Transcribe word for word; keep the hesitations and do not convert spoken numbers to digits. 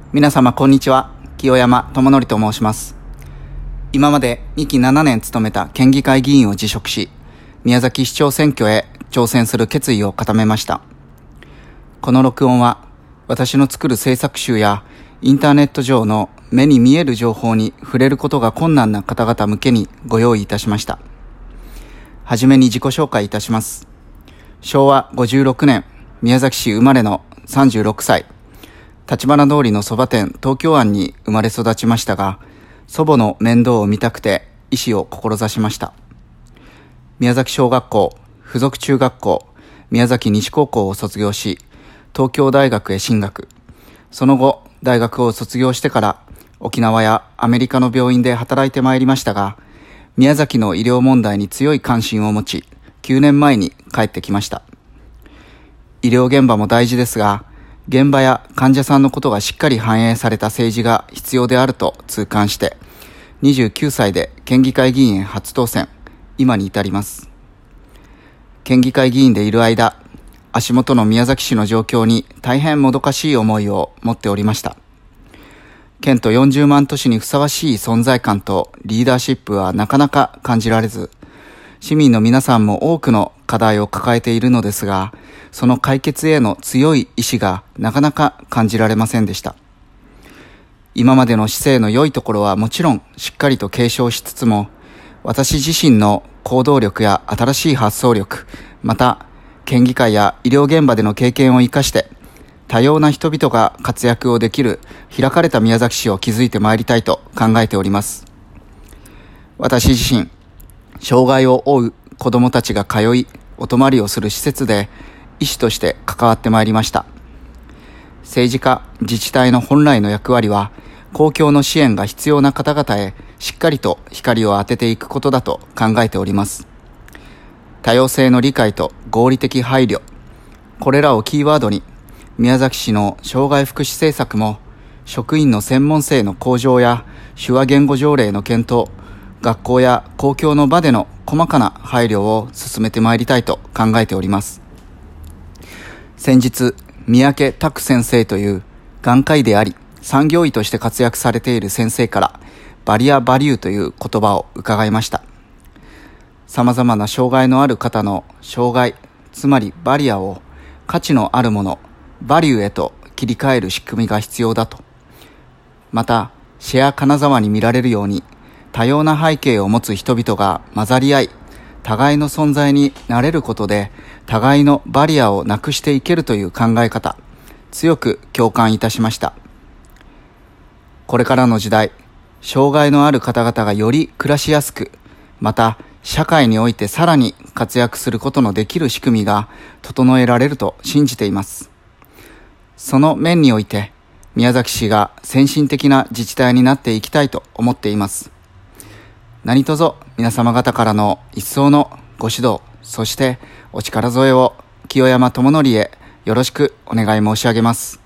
皆様こんにちは。清山智則と申します。今までにきななねん務めた県議会議員を辞職し、宮崎市長選挙へ挑戦する決意を固めました。この録音は私の作る制作集やインターネット上の目に見える情報に触れることが困難な方々向けにご用意いたしました。はじめに自己紹介いたします。しょうわごじゅうろくねん、宮崎市生まれのさんじゅうろくさい。立花通りのそば店東京湾に生まれ育ちましたが、祖母の面倒を見たくて医師を志しました。宮崎小学校、附属中学校、宮崎西高校を卒業し、東京大学へ進学。その後、大学を卒業してから沖縄やアメリカの病院で働いてまいりましたが、宮崎の医療問題に強い関心を持ち、きゅうねんまえに帰ってきました。医療現場も大事ですが、現場や患者さんのことがしっかり反映された政治が必要であると痛感して、にじゅうきゅうさいで県議会議員へ初当選、今に至ります。県議会議員でいる間、足元の宮崎市の状況に大変もどかしい思いを持っておりました。県都よんじゅうまん都市にふさわしい存在感とリーダーシップはなかなか感じられず、市民の皆さんも多くの課題を抱えているのですが、その解決への強い意志がなかなか感じられませんでした。今までの市政の良いところはもちろんしっかりと継承しつつも、私自身の行動力や新しい発想力、また県議会や医療現場での経験を生かして、多様な人々が活躍をできる開かれた宮崎市を築いてまいりたいと考えております。私自身、障害を負う子どもたちが通い、お泊まりをする施設で医師として関わってまいりました。政治家、自治体の本来の役割は、公共の支援が必要な方々へしっかりと光を当てていくことだと考えております。多様性の理解と合理的配慮、これらをキーワードに、宮崎市の障害福祉政策も、職員の専門性の向上や手話言語条例の検討、学校や公共の場での細かな配慮を進めてまいりたいと考えております。先日、三宅拓先生という眼科医であり、産業医として活躍されている先生からバリアバリューという言葉を伺いました。様々な障害のある方の障害、つまりバリアを価値のあるもの、バリューへと切り替える仕組みが必要だと。また、シェア金沢に見られるように、多様な背景を持つ人々が混ざり合い、互いの存在になれることで、互いのバリアをなくしていけるという考え方、強く共感いたしました。これからの時代、障害のある方々がより暮らしやすく、また社会においてさらに活躍することのできる仕組みが整えられると信じています。その面において、宮崎市が先進的な自治体になっていきたいと思っています。何卒皆様方からの一層のご指導、そしてお力添えを清山智則へよろしくお願い申し上げます。